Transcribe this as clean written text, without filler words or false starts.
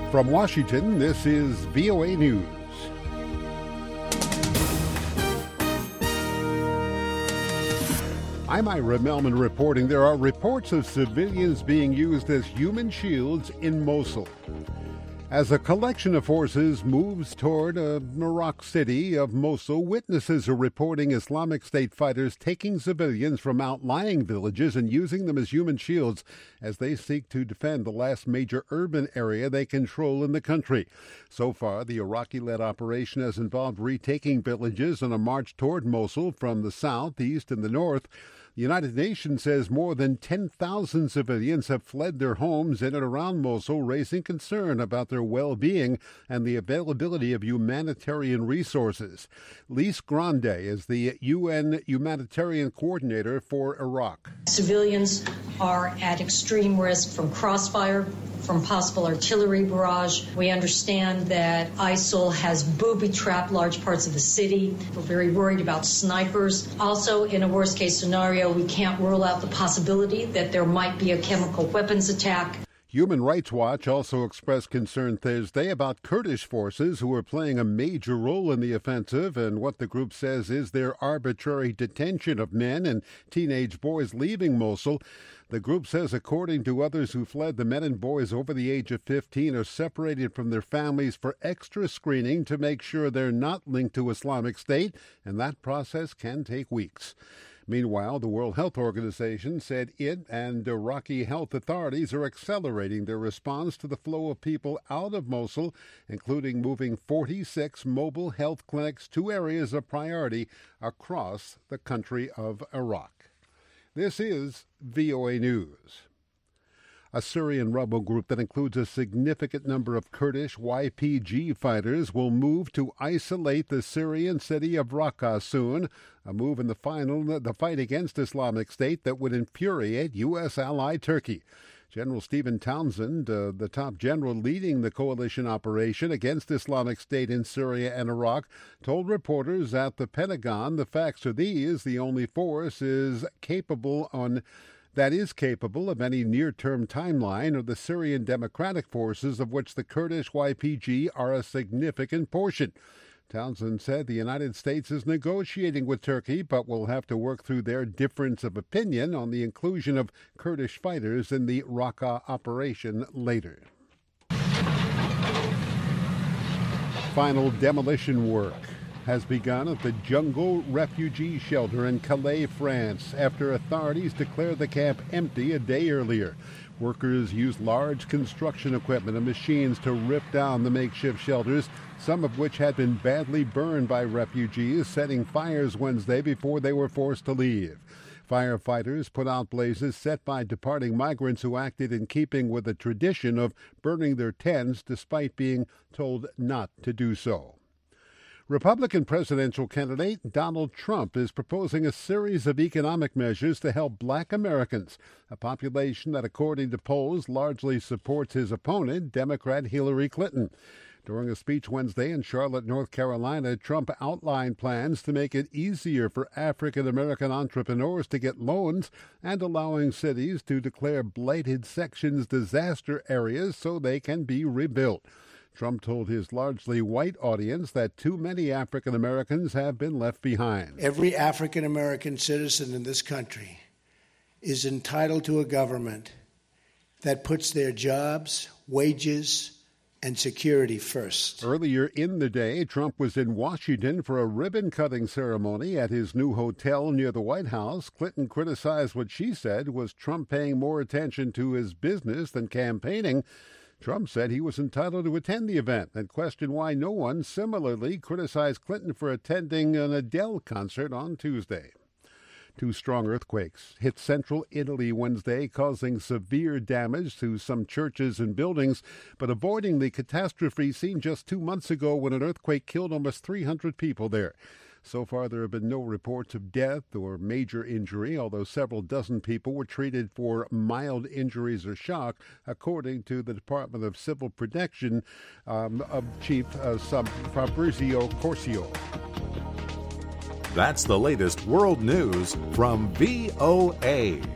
From Washington, this is VOA News. I'm Ira Melman reporting there are reports of civilians being used as human shields in Mosul. As a collection of forces moves toward Iraq city of Mosul, witnesses are reporting Islamic State fighters taking civilians from outlying villages and using them as human shields as they seek to defend the last major urban area they control in the country. So far, the Iraqi-led operation has involved retaking villages on a march toward Mosul from the south, east, and the north. The United Nations says more than 10,000 civilians have fled their homes in and around Mosul, raising concern about their well-being and the availability of humanitarian resources. Lise Grande is the UN humanitarian coordinator for Iraq. Civilians are at extreme risk from crossfire, from possible artillery barrage. We understand that ISIL has booby-trapped large parts of the city. We're very worried about snipers. Also, in a worst-case scenario, we can't rule out the possibility that there might be a chemical weapons attack. Human Rights Watch also expressed concern Thursday about Kurdish forces who are playing a major role in the offensive and what the group says is their arbitrary detention of men and teenage boys leaving Mosul. The group says, according to others who fled, the men and boys over the age of 15 are separated from their families for extra screening to make sure they're not linked to Islamic State, and that process can take weeks. Meanwhile, the World Health Organization said it and Iraqi health authorities are accelerating their response to the flow of people out of Mosul, including moving 46 mobile health clinics to areas of priority across the country of Iraq. This is VOA News. A Syrian rebel group that includes a significant number of Kurdish YPG fighters will move to isolate the Syrian city of Raqqa soon, a move in the fight against Islamic State that would infuriate U.S. ally Turkey. General Stephen Townsend, the top general leading the coalition operation against Islamic State in Syria and Iraq, told reporters at the Pentagon the facts are these: the only force is capable of any near-term timeline are the Syrian Democratic Forces, of which the Kurdish YPG are a significant portion. Townsend said the United States is negotiating with Turkey, but will have to work through their difference of opinion on the inclusion of Kurdish fighters in the Raqqa operation later. Final demolition work has begun at the Jungle refugee shelter in Calais, France, after authorities declared the camp empty a day earlier. Workers used large construction equipment and machines to rip down the makeshift shelters, some of which had been badly burned by refugees, setting fires Wednesday before they were forced to leave. Firefighters put out blazes set by departing migrants who acted in keeping with the tradition of burning their tents despite being told not to do so. Republican presidential candidate Donald Trump is proposing a series of economic measures to help black Americans, a population that, according to polls, largely supports his opponent, Democrat Hillary Clinton. During a speech Wednesday in Charlotte, North Carolina, Trump outlined plans to make it easier for African-American entrepreneurs to get loans and allowing cities to declare blighted sections disaster areas so they can be rebuilt. Trump told his largely white audience that too many African Americans have been left behind. Every African American citizen in this country is entitled to a government that puts their jobs, wages, and security first. Earlier in the day, Trump was in Washington for a ribbon-cutting ceremony at his new hotel near the White House. Clinton criticized what she said was Trump paying more attention to his business than campaigning. Trump said he was entitled to attend the event and questioned why no one similarly criticized Clinton for attending an Adele concert on Tuesday. Two strong earthquakes hit central Italy Wednesday, causing severe damage to some churches and buildings, but avoiding the catastrophe seen just 2 months ago when an earthquake killed almost 300 people there. So far, there have been no reports of death or major injury, although several dozen people were treated for mild injuries or shock, according to the Department of Civil Protection of Chief Fabrizio Corcio. That's the latest world news from VOA.